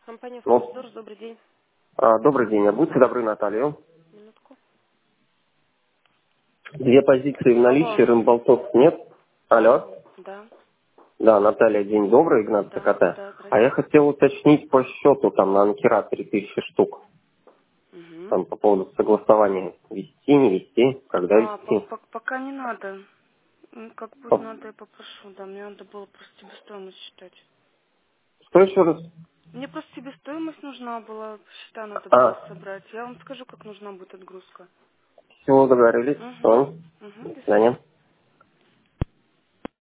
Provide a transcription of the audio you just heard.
Компания Ну, Форсдорс, добрый день. добрый день. Будьте добры, Наталью. Минутку. Две позиции в наличии, Алло. рымболтов нет. Алло. Алло. Да. Да, Наталья, день добрый, Игнат Да, ТКТ. да, А я здрасте. хотел уточнить по счету там на анкера 3000 штук. Угу. Там по поводу согласования вести, не вести, когда вести. Пока не надо. Как будет Оп. надо, я попрошу. Да, мне надо было просто себестоимость считать. Что еще раз? Мне просто себестоимость нужна была, счета надо было А, собрать. Я вам скажу, как нужна будет отгрузка. все, договорились. Угу. Все. Угу, До до свидания. свидания.